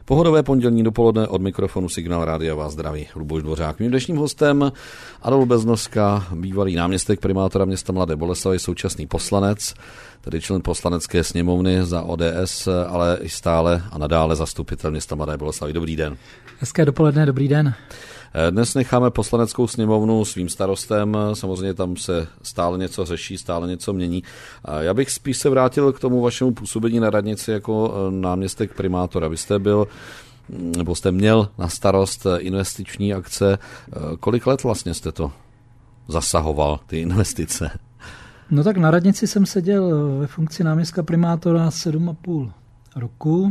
Pohodové pondělní dopoledne od mikrofonu Signál Rádia vás zdraví Luboš Dvořák. Mým dnešním hostem Adolf Beznoska, bývalý náměstek primátora města Mladé Boleslavi, současný poslanec, tedy člen poslanecké sněmovny za ODS, ale i stále a nadále zastupitel města Mladé Boleslavi. Dobrý den. Hezké dopoledne, dobrý den. Dnes necháme poslaneckou sněmovnu svým starostem, samozřejmě tam se stále něco řeší, stále něco mění. Já bych spíš se vrátil k tomu vašemu působení na radnici jako náměstek primátora. Vy jste byl, nebo jste měl na starost investiční akce. Kolik let vlastně jste to zasahoval, ty investice? No tak na radnici jsem seděl ve funkci náměstka primátora 7,5 roku.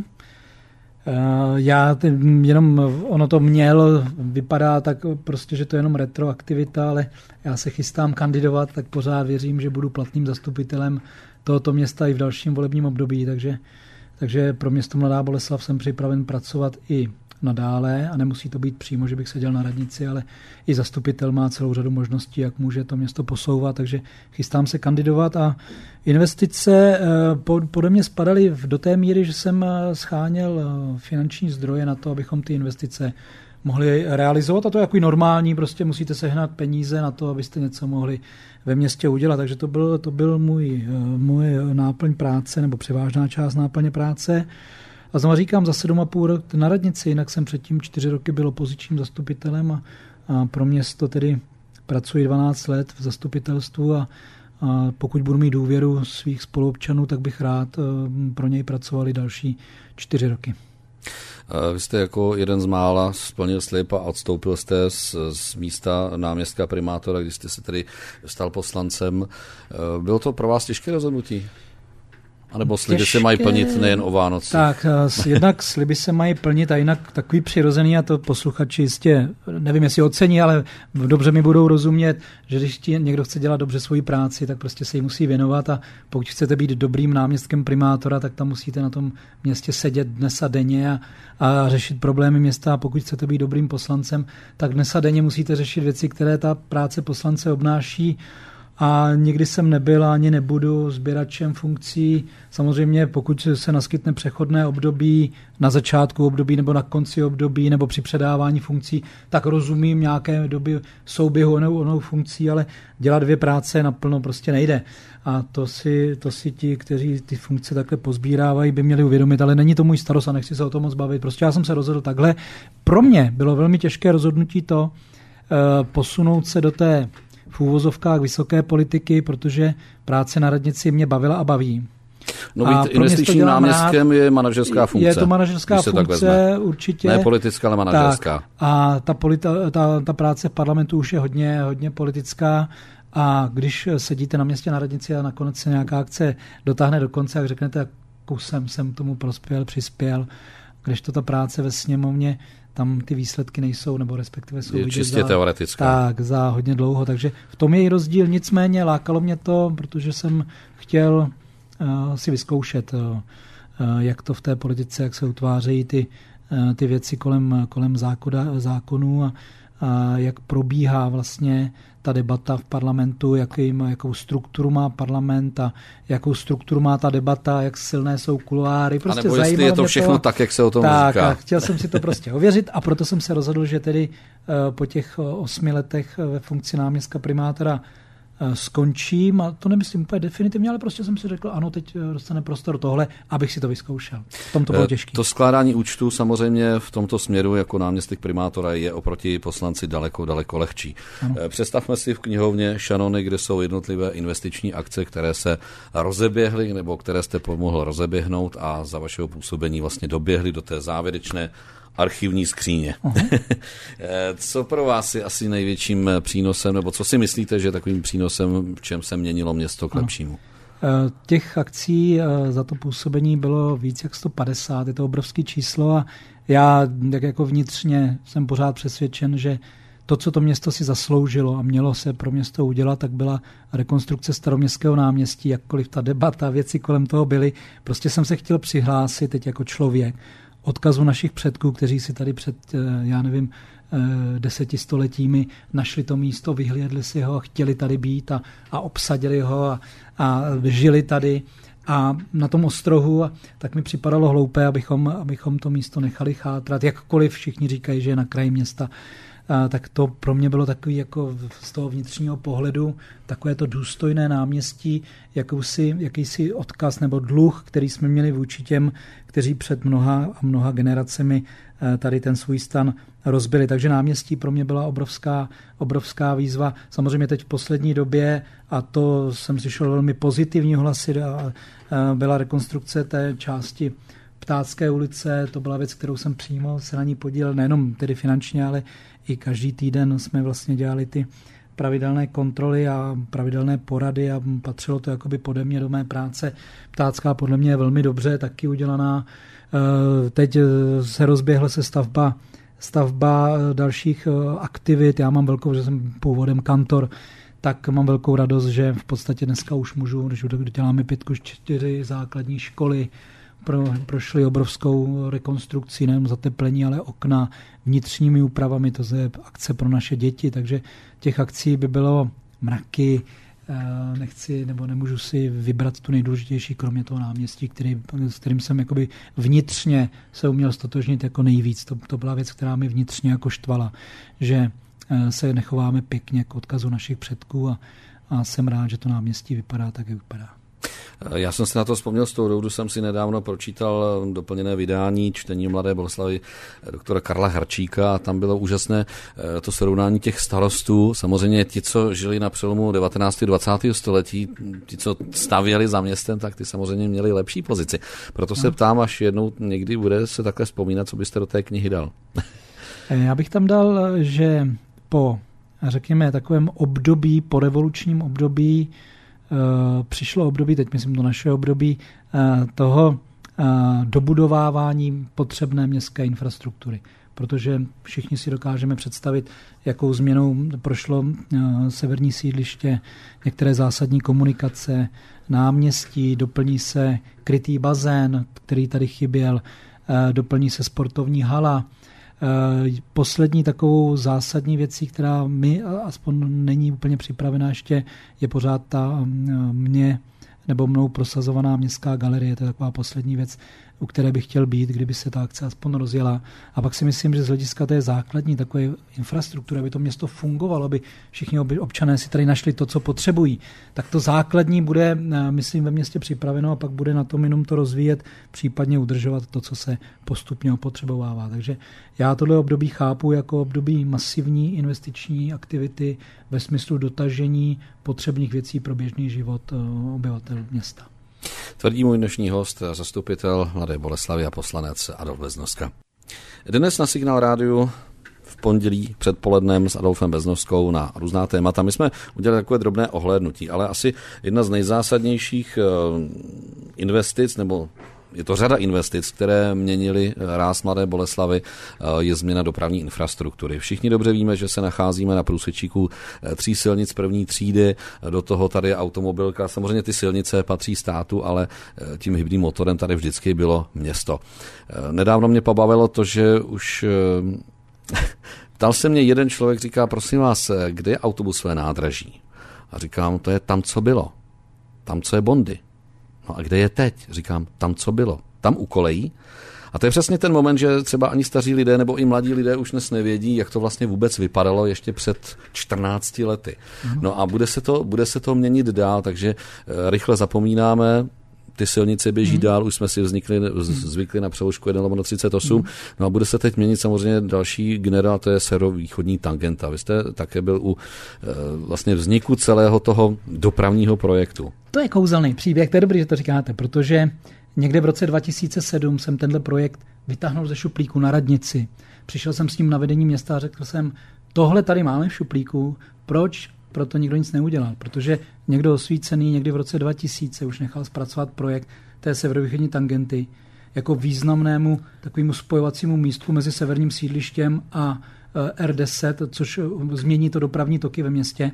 Já jenom, ono to vypadá tak prostě, že to je jenom retroaktivita, ale já se chystám kandidovat, tak pořád věřím, že budu platným zastupitelem tohoto města i v dalším volebním období, takže pro město Mladá Boleslav jsem připraven pracovat i nadále a nemusí to být přímo, že bych seděl na radnici, ale i zastupitel má celou řadu možností, jak může to město posouvat, takže chystám se kandidovat a investice pode mě spadaly do té míry, že jsem scháněl finanční zdroje na to, abychom ty investice mohli realizovat a to je jako normální, prostě musíte sehnat peníze na to, abyste něco mohli ve městě udělat, takže to byl můj náplň práce nebo převážná část náplně práce. A znovu říkám, za 7,5 roku na radnici, jinak jsem předtím 4 roky byl opozičním zastupitelem a pro město tedy pracuji 12 let v zastupitelstvu a pokud budu mít důvěru svých spoluobčanů, tak bych rád pro něj pracoval i další 4 roky. Vy jste jako jeden z mála splnil slib a odstoupil jste z místa náměstka primátora, když jste se tedy stal poslancem. Bylo to pro vás těžké rozhodnutí? A nebo sliby se mají plnit nejen o Vánoci? Tak, jednak sliby se mají plnit a jinak takový přirozený, a to posluchači jistě, nevím, jestli ocení, ale dobře mi budou rozumět, že když ti někdo chce dělat dobře svoji práci, tak prostě se jí musí věnovat a pokud chcete být dobrým náměstkem primátora, tak tam musíte na tom městě sedět dnes a denně a řešit problémy města a pokud chcete být dobrým poslancem, tak dnes a denně musíte řešit věci, které ta práce poslance obnáší. A nikdy jsem nebyl a ani nebudu sběračem funkcí. Samozřejmě pokud se naskytne přechodné období na začátku období nebo na konci období nebo při předávání funkcí, tak rozumím nějaké doby souběhu onou funkcí, ale dělat 2 práce naplno prostě nejde. A to si ti, kteří ty funkce takhle pozbírávají, by měli uvědomit, ale není to můj starost a nechci se o tom moc bavit. Prostě já jsem se rozhodl takhle. Pro mě bylo velmi těžké rozhodnutí to posunout se do té v úvozovkách vysoké politiky, protože práce na radnici mě bavila a baví. No být investičním náměstkem je manažerská funkce. Je to manažerská funkce, určitě. Ne politická, ale manažerská. Tak, a ta práce v parlamentu už je hodně politická a když sedíte na městě na radnici a nakonec se nějaká akce dotáhne do konce, jak řeknete, kusem jsem tomu přispěl, kdežto ta práce ve sněmovně, tam ty výsledky nejsou, nebo respektive jsou je čistě teoretická. Tak, za hodně dlouho, takže v tom je i rozdíl, nicméně lákalo mě to, protože jsem chtěl si vyzkoušet, jak to v té politice, jak se utvářejí ty věci kolem zákonů a jak probíhá vlastně ta debata v parlamentu, jakou strukturu má parlament a jakou strukturu má ta debata, jak silné jsou kuloáry. Prostě a nebo jestli je to všechno tak, jak se o tom říká. Tak, chtěl jsem si to prostě ověřit a proto jsem se rozhodl, že tedy po těch 8 letech ve funkci náměstka primátora skončím a to nemyslím úplně definitivně, ale prostě jsem si řekl, ano, teď dostane prostor tohle, abych si to vyzkoušel. V tom to bylo těžké. To skládání účtů samozřejmě v tomto směru jako náměstek primátora je oproti poslanci daleko lehčí. Ano. Představme si v knihovně šanony, kde jsou jednotlivé investiční akce, které se rozeběhly nebo které jste pomohl rozeběhnout a za vašeho působení vlastně doběhly do té závěrečné archivní skříně. Co pro vás je asi největším přínosem, nebo co si myslíte, že je takovým přínosem, v čem se měnilo město k lepšímu? Těch akcí za to působení bylo víc jak 150, je to obrovské číslo a já jako vnitřně jsem pořád přesvědčen, že to, co to město si zasloužilo a mělo se pro město udělat, tak byla rekonstrukce Staroměstského náměstí, jakkoliv ta debata, věci kolem toho byly. Prostě jsem se chtěl přihlásit teď jako člověk odkazu našich předků, kteří si tady před, 10 stoletími našli to místo, vyhlédli si ho, chtěli tady být a obsadili ho a žili tady, a na tom ostrohu, tak mi připadalo hloupé, abychom to místo nechali chátrat. Jakkoliv všichni říkají, že je na kraji města, tak to pro mě bylo takový jako z toho vnitřního pohledu takové to důstojné náměstí, jakýsi odkaz nebo dluh, který jsme měli vůči těm, kteří před mnoha generacemi tady ten svůj stan rozbili. Takže náměstí pro mě byla obrovská výzva. Samozřejmě teď v poslední době, a to jsem slyšel velmi pozitivní hlasy, byla rekonstrukce té části Ptácké ulice, to byla věc, kterou jsem přímo se na ní podílel, nejenom tedy finančně, ale i každý týden jsme vlastně dělali ty pravidelné kontroly a pravidelné porady a patřilo to jakoby pode mě do mé práce. Ptácká podle mě je velmi dobře taky udělaná. Teď se rozběhla se stavba dalších aktivit. Já mám že jsem původem kantor, tak mám velkou radost, že v podstatě dneska už můžu, když děláme 5+4 základní školy, prošli obrovskou rekonstrukcí, nejen zateplení, ale okna vnitřními úpravami, to je akce pro naše děti, takže těch akcí by bylo mraky, nemůžu si vybrat tu nejdůležitější, kromě toho náměstí, s kterým jsem jakoby vnitřně se uměl stotožnit jako nejvíc. To byla věc, která mi vnitřně jako štvala, že se nechováme pěkně k odkazu našich předků a jsem rád, že to náměstí vypadá tak, jak vypadá. Já jsem si na to vzpomněl z toho důvodu, jsem si nedávno pročítal doplněné vydání čtení Mladé Boleslavi doktora Karla Harčíka a tam bylo úžasné to srovnání těch starostů. Samozřejmě ti, co žili na přelomu 19. a 20. století, ti, co stavěli za městem, tak ty samozřejmě měli lepší pozici. Proto se ptám, až jednou někdy bude se takhle vzpomínat, co byste do té knihy dal. Já bych tam dal, že po, řekněme, takovém období, po revolučním období, přišlo období, teď myslím to naše období, toho dobudovávání potřebné městské infrastruktury. Protože všichni si dokážeme představit, jakou změnou prošlo severní sídliště, některé zásadní komunikace, náměstí, doplní se krytý bazén, který tady chyběl, doplní se sportovní hala. Poslední takovou zásadní věcí, která mi aspoň není úplně připravená ještě, je pořád ta mnou prosazovaná městská galerie. To je taková poslední věc, u které bych chtěl být, kdyby se ta akce aspoň rozjela. A pak si myslím, že z hlediska té základní takové infrastruktury, aby to město fungovalo, aby všichni občané si tady našli to, co potřebují, tak to základní bude, myslím, ve městě připraveno a pak bude na tom jenom to rozvíjet, případně udržovat to, co se postupně opotřebovává. Takže já tohle období chápu jako období masivní investiční aktivity ve smyslu dotažení potřebných věcí pro běžný život obyvatel města. Tvrdí můj dnešní host, zastupitel Mladé Boleslavy a poslanec Adolf Beznoska. Dnes na Signál rádiu v pondělí předpolednem s Adolfem Beznoskou na různá témata. My jsme udělali takové drobné ohlédnutí, ale asi jedna z nejzásadnějších investic, nebo je to řada investic, které měnily ráz Mladé Boleslavy, je změna dopravní infrastruktury. Všichni dobře víme, že se nacházíme na průsečíku 3 silnic první třídy, do toho tady je automobilka. Samozřejmě ty silnice patří státu, ale tím hybným motorem tady vždycky bylo město. Nedávno mě pobavilo to, že už ptal se mě jeden člověk, říká, prosím vás, kde je autobusové nádraží? A říkám, to je tam, co bylo. Tam, co je Bondy. No a kde je teď? Říkám, tam, co bylo. Tam u kolejí. A to je přesně ten moment, že třeba ani staří lidé nebo i mladí lidé už dnes nevědí, jak to vlastně vůbec vypadalo ještě před 14 lety. No a bude se to měnit dál, takže rychle zapomínáme, ty silnice běží dál, už jsme si zvykli na přeložku 1/38, no a bude se teď měnit samozřejmě další generál, to je severovýchodní tangenta. Vy jste také byl u vlastně vzniku celého toho dopravního projektu. To je kouzelný příběh, to je dobrý, že to říkáte, protože někde v roce 2007 jsem tenhle projekt vytáhnul ze šuplíku na radnici. Přišel jsem s ním na vedení města a řekl jsem, tohle tady máme v šuplíku, proč proto nikdo nic neudělal? Protože někdo osvícený někdy v roce 2000 už nechal zpracovat projekt té severovýchodní tangenty jako významnému takovému spojovacímu místku mezi severním sídlištěm a R10, což změní to dopravní toky ve městě.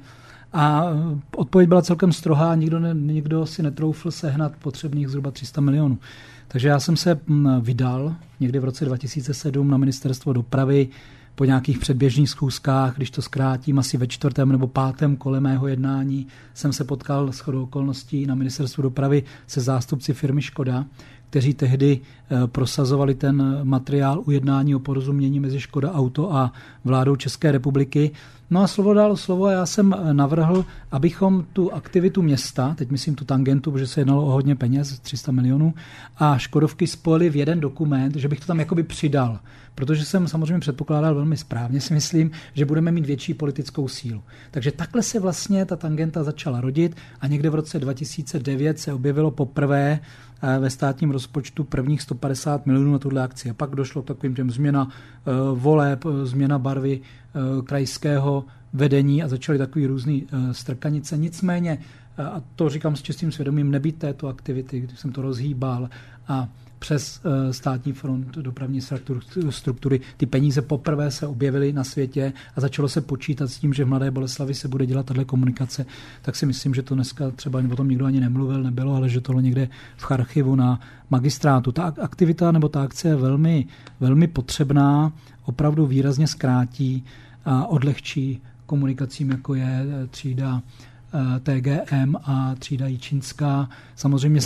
A odpověď byla celkem strohá, nikdo si netroufl sehnat potřebných zhruba 300 milionů. Takže já jsem se vydal někdy v roce 2007 na ministerstvo dopravy po nějakých předběžných schůzkách, když to zkrátím, asi ve 4. nebo 5. kole mého jednání jsem se potkal shodou okolností na ministerstvu dopravy se zástupci firmy Škoda, kteří tehdy prosazovali ten materiál u jednání o porozumění mezi Škoda Auto a vládou České republiky. No a slovo dalo slovo a já jsem navrhl, abychom tu aktivitu města, teď myslím tu tangentu, protože se jednalo o hodně peněz, 300 milionů, a Škodovky spojili v jeden dokument, že bych to tam jakoby přidal. Protože jsem samozřejmě předpokládal velmi správně, si myslím, že budeme mít větší politickou sílu. Takže takhle se vlastně ta tangenta začala rodit a někde v roce 2009 se objevilo poprvé ve státním rozpočtu prvních 150 milionů na tuhle akci. A pak došlo k takovým těm změna voleb, změna barvy krajského vedení a začaly takový různý strkanice. Nicméně, a to říkám s čistým svědomím, nebýt této aktivity, když jsem to rozhýbal a přes státní fond dopravní struktury. Ty peníze poprvé se objevily na světě a začalo se počítat s tím, že v Mladé Boleslavi se bude dělat tato komunikace. Tak si myslím, že to dneska třeba o tom nikdo ani nemluvil, nebylo, ale že tohle někde v archivu na magistrátu. Ta aktivita nebo ta akce je velmi, velmi potřebná, opravdu výrazně zkrátí a odlehčí komunikacím, jako je třída TGM a třída Jičínská. Samozřejmě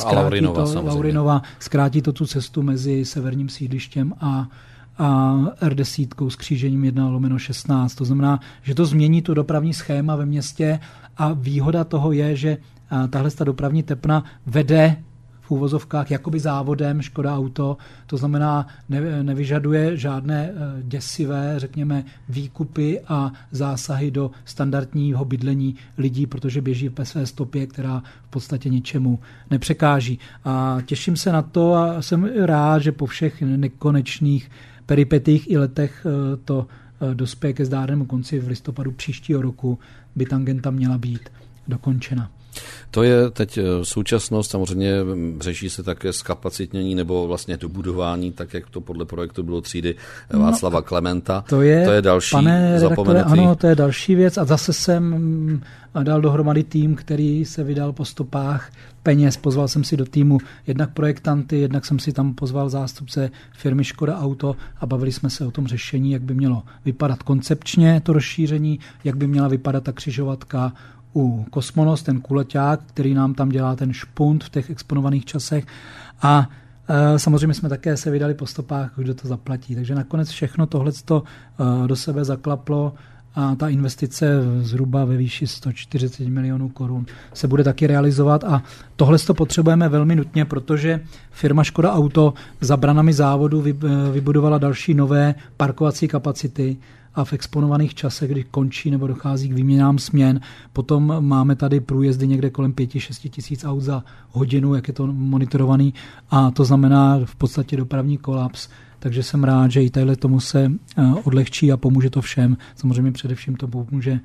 zkrátí to tu cestu mezi severním sídlištěm a R10 s křížením 1/16. To znamená, že to změní tu dopravní schéma ve městě a výhoda toho je, že tahle dopravní tepna vede v úvozovkách jakoby závodem Škoda Auto, to znamená nevyžaduje žádné děsivé, řekněme, výkupy a zásahy do standardního bydlení lidí, protože běží ve své stopě, která v podstatě ničemu nepřekáží. A těším se na to a jsem rád, že po všech nekonečných peripetích i letech to dospěje ke zdárnému konci v listopadu příštího roku, by tangenta měla být dokončena. To je teď současnost, samozřejmě řeší se také zkapacitnění nebo vlastně dobudování, tak jak to podle projektu bylo třídy Václava Klementa. To je další zapomenutý. Ano, to je další věc a zase jsem dal dohromady tým, který se vydal po stopách peněz. Pozval jsem si do týmu jednak projektanty, jednak jsem si tam pozval zástupce firmy Škoda Auto a bavili jsme se o tom řešení, jak by mělo vypadat koncepčně to rozšíření, jak by měla vypadat ta křižovatka u Kosmonos, ten kuleťák, který nám tam dělá ten špunt v těch exponovaných časech a samozřejmě jsme také se vydali po stopách, kdo to zaplatí. Takže nakonec všechno tohleto do sebe zaklaplo a ta investice zhruba ve výši 140 milionů korun se bude taky realizovat a tohle potřebujeme velmi nutně, protože firma Škoda Auto za branami závodu vybudovala další nové parkovací kapacity a v exponovaných časech, kdy končí nebo dochází k výměnám směn. Potom máme tady průjezdy někde kolem 5-6 tisíc aut za hodinu, jak je to monitorovaný a to znamená v podstatě dopravní kolaps. Takže jsem rád, že i tadyhle tomu se odlehčí a pomůže to všem. Samozřejmě především to pomůže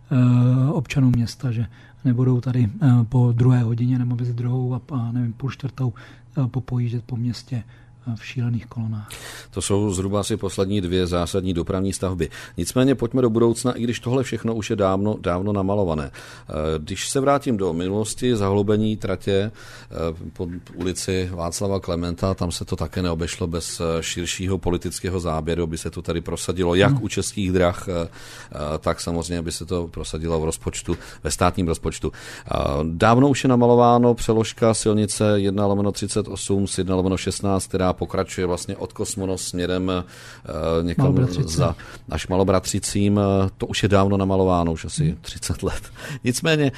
občanům města, že nebudou tady po 2 hodině nebo mezi 2 a nevím, 3:30 popojíždět po městě v šílených kolonách. To jsou zhruba asi poslední 2 zásadní dopravní stavby. Nicméně pojďme do budoucna, i když tohle všechno už je dávno namalované. Když se vrátím do minulosti, zahloubení tratě po ulici Václava Klementa, tam se to také neobešlo bez širšího politického záběru, by se to tady prosadilo jak u Českých drah, tak samozřejmě by se to prosadilo v rozpočtu, ve státním rozpočtu. Dávno už je namalováno přeložka silnice 1/38 z 1/16, která pokračuje vlastně od Kosmonos směrem někam až Malobratřicím. To už je dávno namalováno, už asi 30 let. Nicméně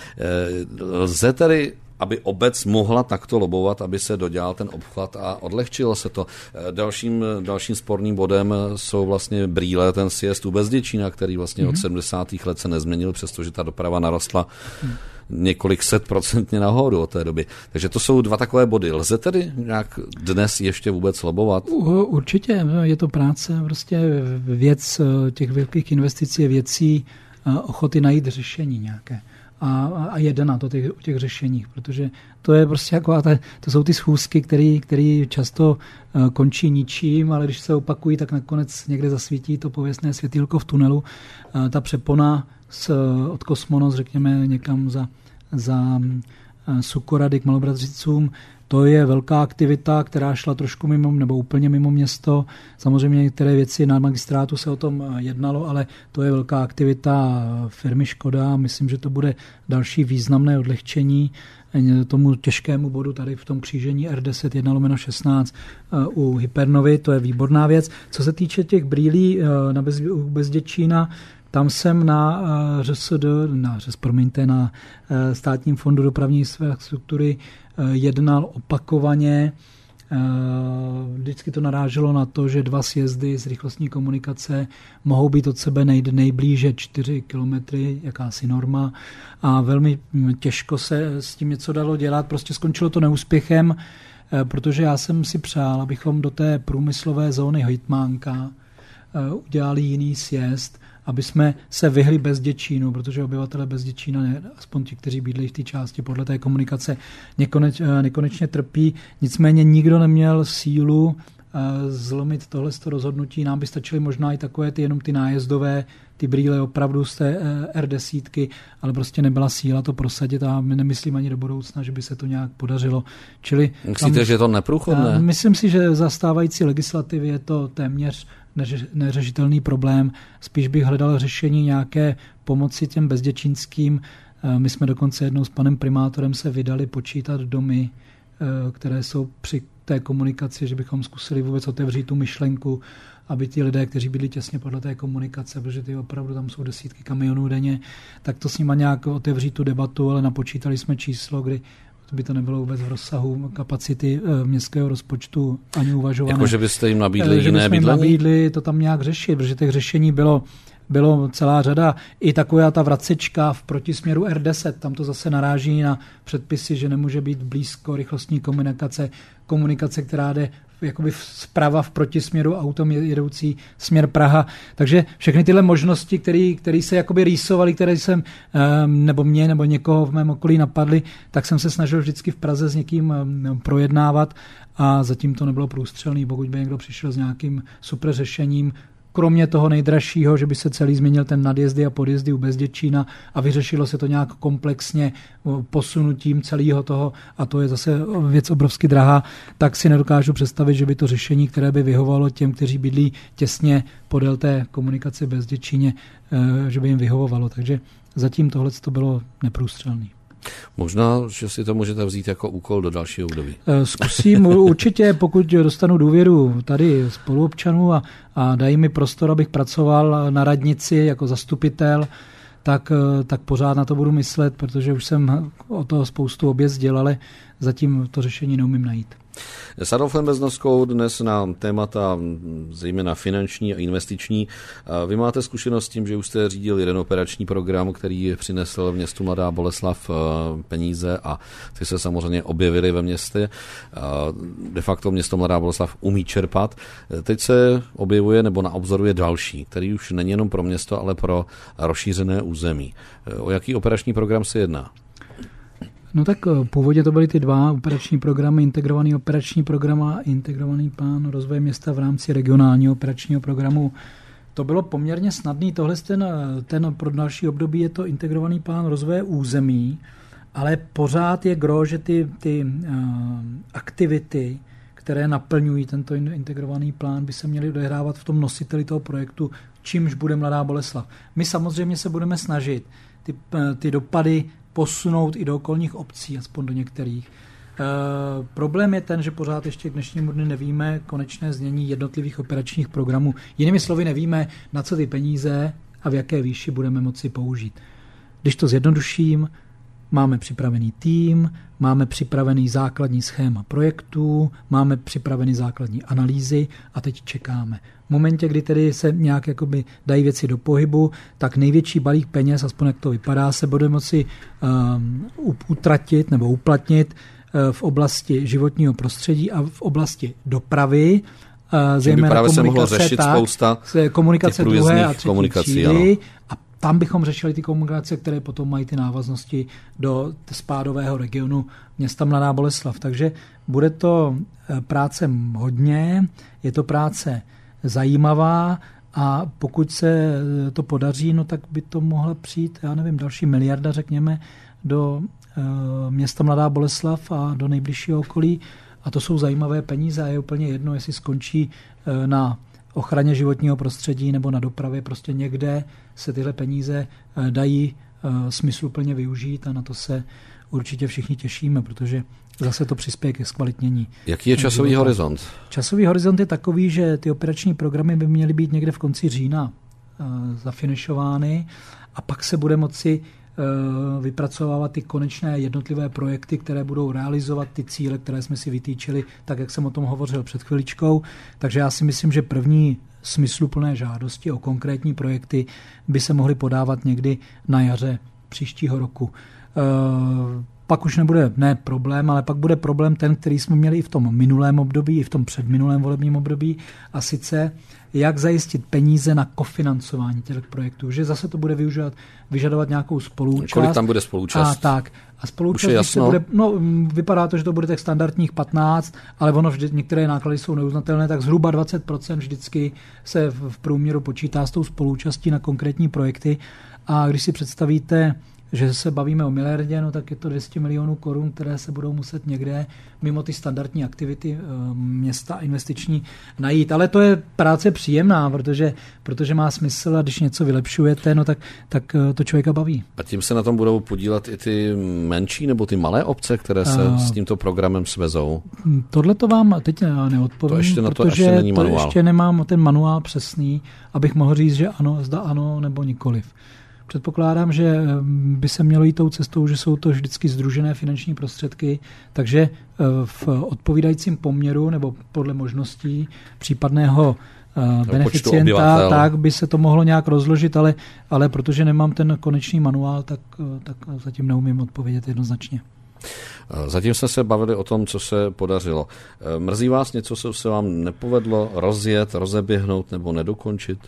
lze tedy, aby obec mohla takto lobovat, aby se dodělal ten obchvat a odlehčilo se to. Dalším sporným bodem jsou vlastně brýle, ten sjezd u Bezděčína, který vlastně od 70. let se nezměnil, přestože ta doprava narostla několik % nahoru od té doby. Takže to jsou 2 takové body. Lze tedy nějak dnes ještě vůbec lobovat? Určitě, je to práce, prostě věc těch velkých investicí je věcí ochoty najít řešení nějaké. A jednat o těch řešeních, protože to je prostě jako, to jsou ty schůzky, které často končí ničím, ale když se opakují, tak nakonec někde zasvítí to pověstné světýlko v tunelu. Ta přepona od Kosmonos, řekněme, někam za Sukorady k Malobratřicům. To je velká aktivita, která šla trošku mimo, nebo úplně mimo město. Samozřejmě některé věci na magistrátu se o tom jednalo, ale to je velká aktivita firmy Škoda. Myslím, že to bude další významné odlehčení tomu těžkému bodu tady v tom křížení R10 1/16 u Hypernovy. To je výborná věc. Co se týče těch brýlí u Bezděčína, tam jsem na Státním fondu dopravní infrastruktury jednal opakovaně. Vždycky to naráželo na to, že 2 sjezdy z rychlostní komunikace mohou být od sebe nejblíže 4 kilometry, jakási norma, a velmi těžko se s tím něco dalo dělat. Prostě skončilo to neúspěchem, protože já jsem si přál, abychom do té průmyslové zóny Hojtmánka udělali jiný sjezd, aby jsme se vyhli Bezděčínu, protože obyvatele Bezděčína, aspoň ti, kteří bydlí v té části podle té komunikace, nekonečně trpí. Nicméně nikdo neměl sílu zlomit tohle rozhodnutí. Nám by stačily možná i takové jenom ty nájezdové, ty brýle opravdu z té R10, ale prostě nebyla síla to prosadit a my nemyslím ani do budoucna, že by se to nějak podařilo. Čili myslíte, že je to neprůchodné? Myslím si, že za stávající legislativy je to téměř neřešitelný problém. Spíš bych hledal řešení nějaké pomoci těm bezděčínským. My jsme dokonce jednou s panem primátorem se vydali počítat domy, které jsou při té komunikaci, že bychom zkusili vůbec otevřít tu myšlenku, aby ti lidé, kteří byli těsně podle té komunikace, protože ty opravdu tam jsou desítky kamionů denně, tak to s nima nějak otevřít tu debatu, ale napočítali jsme číslo, kdy by to nebylo vůbec v rozsahu kapacity městského rozpočtu ani uvažované. Jako, že byste jim nabídli jiné bydlení? Nabídli to tam nějak řešit, protože těch řešení bylo celá řada. I taková ta vracečka v protisměru R10, tam to zase naráží na předpisy, že nemůže být blízko rychlostní komunikace, která jde jakoby zprava v protisměru autom jedoucí směr Praha. Takže všechny tyhle možnosti, které se jakoby rýsovaly, které jsem nebo mě nebo někoho v mém okolí napadly, tak jsem se snažil vždycky v Praze s někým projednávat a zatím to nebylo průstřelný. Pokud by někdo přišel s nějakým super řešením, kromě toho nejdražšího, že by se celý změnil ten nadjezdy a podjezdy u Bezděčína a vyřešilo se to nějak komplexně posunutím celého toho, a to je zase věc obrovsky drahá, tak si nedokážu představit, že by to řešení, které by vyhovovalo těm, kteří bydlí těsně podél té komunikace v Bezděčíně, že by jim vyhovovalo. Takže zatím tohle to bylo neprůstřelné. Možná, že si to můžete vzít jako úkol do dalšího období. Zkusím určitě, pokud dostanu důvěru tady spoluobčanů a dají mi prostor, abych pracoval na radnici jako zastupitel, tak pořád na to budu myslet, protože už jsem o toho spoustu objezdil, ale zatím to řešení neumím najít. S Adolfem Beznoskou dnes na témata zejména finanční a investiční. Vy máte zkušenost s tím, že už jste řídil jeden operační program, který přinesl městu Mladá Boleslav peníze a ty se samozřejmě objevily ve městě. De facto město Mladá Boleslav umí čerpat. Teď se objevuje nebo na obzoru je další, který už není jenom pro město, ale pro rozšířené území. O jaký operační program se jedná? No tak původně to byly ty 2 operační programy, integrovaný operační program a integrovaný plán rozvoje města v rámci regionálního operačního programu. To bylo poměrně snadný, tohle ten pro další období je to integrovaný plán rozvoje území, ale pořád je gro, že ty aktivity, které naplňují tento integrovaný plán, by se měly odehrávat v tom nositeli toho projektu, čímž bude Mladá Boleslav. My samozřejmě se budeme snažit ty dopady posunout i do okolních obcí, aspoň do některých. Problém je ten, že pořád ještě k dnešnímu dni nevíme konečné znění jednotlivých operačních programů. Jinými slovy nevíme, na co ty peníze a v jaké výši budeme moci použít. Když to zjednoduším, máme připravený tým, máme připravený základní schéma projektů, máme připravený základní analýzy a teď čekáme. V momentě, kdy tedy se nějak jakoby dají věci do pohybu, tak největší balík peněz, aspoň jak to vypadá, se bude moci utratit nebo uplatnit v oblasti životního prostředí a v oblasti dopravy, zejména právě komunikace, se mohlo řešit spousta komunikace druhé a třetí třídy. A tam bychom řešili ty komunikace, které potom mají ty návaznosti do spádového regionu města Mladá Boleslav. Takže bude to práce hodně, je to práce zajímavá, a pokud se to podaří, no tak by to mohla přijít, já nevím, další miliarda, řekněme, do města Mladá Boleslav a do nejbližšího okolí. A to jsou zajímavé peníze a je úplně jedno, jestli skončí na ochraně životního prostředí nebo na dopravě. Prostě někde se tyhle peníze dají smysluplně využít a na to se určitě všichni těšíme, protože zase to přispěje ke zkvalitnění. Jaký je časový horizont? Časový horizont je takový, že ty operační programy by měly být někde v konci října zafinišovány a pak se bude moci vypracovávat ty konečné jednotlivé projekty, které budou realizovat ty cíle, které jsme si vytýčili, tak jak jsem o tom hovořil před chviličkou. Takže já si myslím, že první smysluplné žádosti o konkrétní projekty by se mohly podávat někdy na jaře příštího roku. Pak už nebude problém, ale pak bude problém ten, který jsme měli i v tom minulém období, i v tom předminulém volebním období, a sice jak zajistit peníze na kofinancování těch projektů, že zase to bude vyžadovat nějakou spoluúčast. Kolik tam bude spoluúčast? A spoluúčast bude, vypadá to, že to bude těch standardních 15, ale ono vždy, některé náklady jsou neuznatelné, tak zhruba 20% vždycky se v průměru počítá s tou spoluúčastí na konkrétní projekty. A když si představíte, že se bavíme o miliardě, no tak je to 200 milionů korun, které se budou muset někde mimo ty standardní aktivity města investiční najít. Ale to je práce příjemná, protože má smysl a když něco vylepšujete, no tak to člověka baví. A tím se na tom budou podílet i ty menší nebo ty malé obce, které se s tímto programem svezou? Tohle to vám teď neodpovím, protože ještě nemám ten manuál přesný, abych mohl říct, že ano, zda ano nebo nikoliv. Předpokládám, že by se mělo jít tou cestou, že jsou to vždycky sdružené finanční prostředky, takže v odpovídajícím poměru nebo podle možností případného beneficienta, tak by se to mohlo nějak rozložit, ale protože nemám ten konečný manuál, tak zatím neumím odpovědět jednoznačně. Zatím jsme se bavili o tom, co se podařilo. Mrzí vás něco, co se vám nepovedlo rozjet, rozeběhnout nebo nedokončit?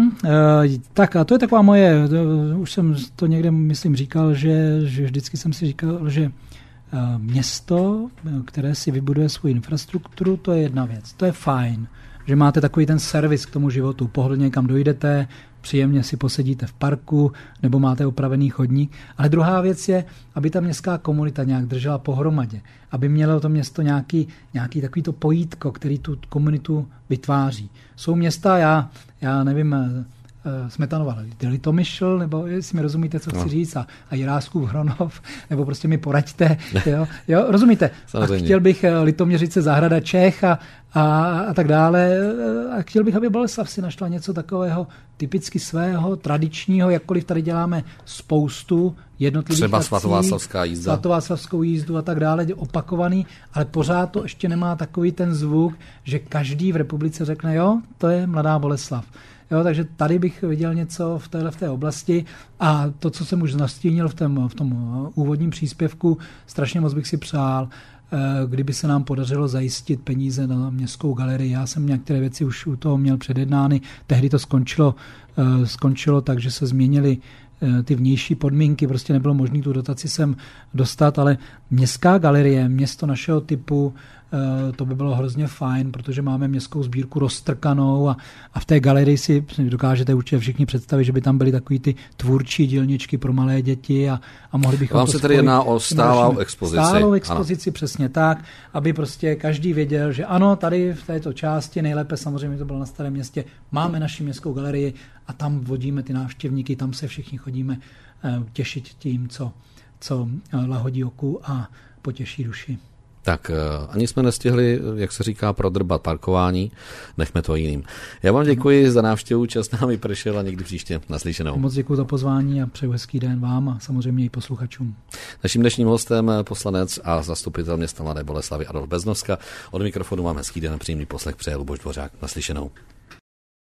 Tak a to je taková moje, už jsem to někde, myslím, říkal, že vždycky jsem si říkal, že město, které si vybuduje svou infrastrukturu, to je jedna věc. To je fajn, že máte takový ten servis k tomu životu. Pohodlně kam dojdete, příjemně si posedíte v parku nebo máte opravený chodník. Ale druhá věc je, aby ta městská komunita nějak držela pohromadě. Aby mělo to město nějaký takový to pojítko, který tu komunitu vytváří. Jsou města, já nevím, Smetanova Litomyšl, nebo jestli mi rozumíte, co chci říct, a Jiráskův Hronov, nebo prostě mi poraďte. Jo, rozumíte? Samozřejmě. A chtěl bych Litoměřice Zahrada Čech a tak dále. A chtěl bych, aby Boleslav si našla něco takového typicky svého, tradičního, jakkoliv tady děláme spoustu jednotlivých třeba akcí. Svatováclavskou jízdu a tak dále, opakovaný, ale pořád to ještě nemá takový ten zvuk, že každý v republice řekne, jo, to je Mladá Boleslav. Jo, takže tady bych viděl něco v té oblasti a to, co jsem už nastínil v tom úvodním příspěvku, strašně moc bych si přál, kdyby se nám podařilo zajistit peníze na městskou galerii. Já jsem některé věci už u toho měl předjednány, tehdy to skončilo tak, že se změnily ty vnější podmínky, prostě nebylo možné tu dotaci sem dostat, ale městská galerie, město našeho typu, to by bylo hrozně fajn, protože máme městskou sbírku roztrkanou a v té galerii si dokážete určitě všichni představit, že by tam byly takový ty tvůrčí dílničky pro malé děti a mohli bychom vám se tedy jedná o stálou expozici. Stálou expozici, ano. Přesně tak, aby prostě každý věděl, že ano, tady v této části, nejlépe samozřejmě to bylo na Starém Městě, máme naši městskou galerii a tam vodíme ty návštěvníky, tam se všichni chodíme těšit tím, co lahodí oku a potěší duši. Tak ani jsme nestihli, jak se říká, prodrbat parkování, nechme to jiným. Já vám děkuji za návštěvu, čas nám vypršel a někdy příště naslyšenou. Moc děkuji za pozvání a přeju hezký den vám a samozřejmě i posluchačům. Naším dnešním hostem poslanec a zastupitel města Mladé Boleslavi Adolf Beznoska. Od mikrofonu mám hezký den a příjemný poslech přeje Luboš Dvořák. Naslyšenou.